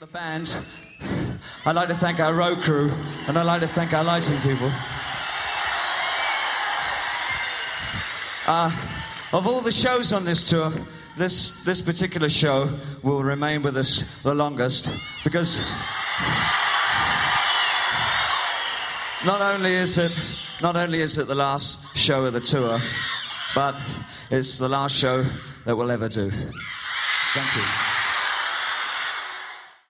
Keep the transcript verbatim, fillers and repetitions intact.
The band. I'd like to thank our road crew, and I'd like to thank our lighting people. Uh, of all the shows on this tour, this this particular show will remain with us the longest, because not only is it not only is it the last show of the tour, but it's the last show that we'll ever do. Thank you.